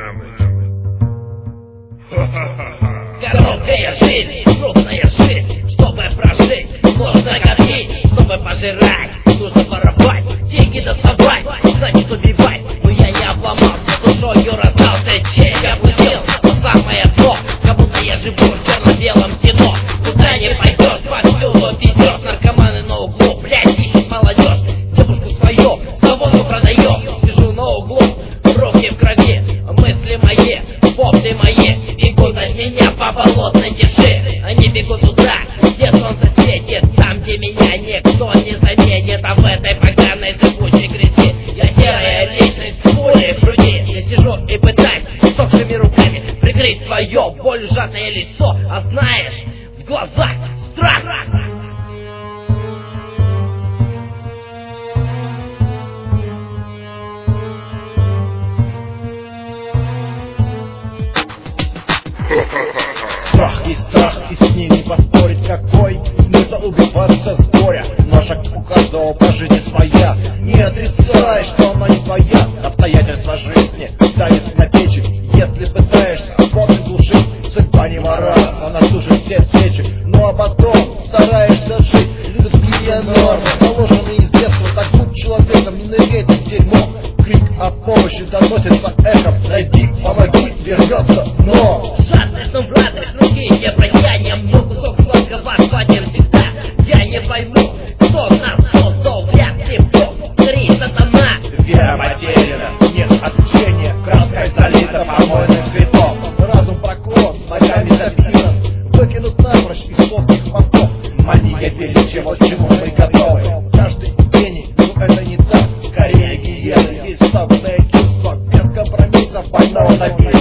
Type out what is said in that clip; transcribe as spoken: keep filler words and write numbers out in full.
Короткая жизнь, трудная жизнь, чтобы прожить, нужно гореть, чтобы пожирать, нужно воровать, деньги доставать, значит убивать. Но я не обломался, душою раздался честь, я пустил на самое дно, как будто я живу в черно-белом кино. Куда не пойдешь, повсюду пиздешь, наркоманы на углу, блядь, ищет молодежь, девушку свою, заводу продает, сижу на углу, руки в крови, мысли мои, вопли мои, бегут от меня по болотной тиши. Они бегут туда, где солнце светит, там, где меня никто не заметит. А в этой поганой зыбучей грязи я серая личность с пулей в груди. Я сижу и пытаюсь сохшими руками прикрыть свое боль сжатое лицо. А знаешь, в глазах страх. Страх и страх, и с ним не поспорить. Какой смысл убиваться с горя? Ножик у каждого по жизни своя. Не отрицай, что она не твоя. Обстоятельства жизни давит на печень. Если пытаешься спокойно глушить, судьба не вораз, она тушит все свечи. Ну а потом стараешься жить. Людские нормы, заложенные из детства, так будь человеком, не нырять в дерьмо. Крик о помощи доносится эхом. Найди, помоги, вернется, но Ну, в адрес руки не протянем, но кусок сладкого схватим всегда. Я не пойму, кто нас создал, вряд ли Бог, скорее сатана. вера потеряна, нет отчаяния, краской залита помойным цветом. Разум проклон, ногами запинан, выкинут напрочь из плоских мозгов. Мания величия, вот чему мы готовы. Каждый гений, но это не так, скорее гиены. Есть ставное чувство, без компромиссов, больного на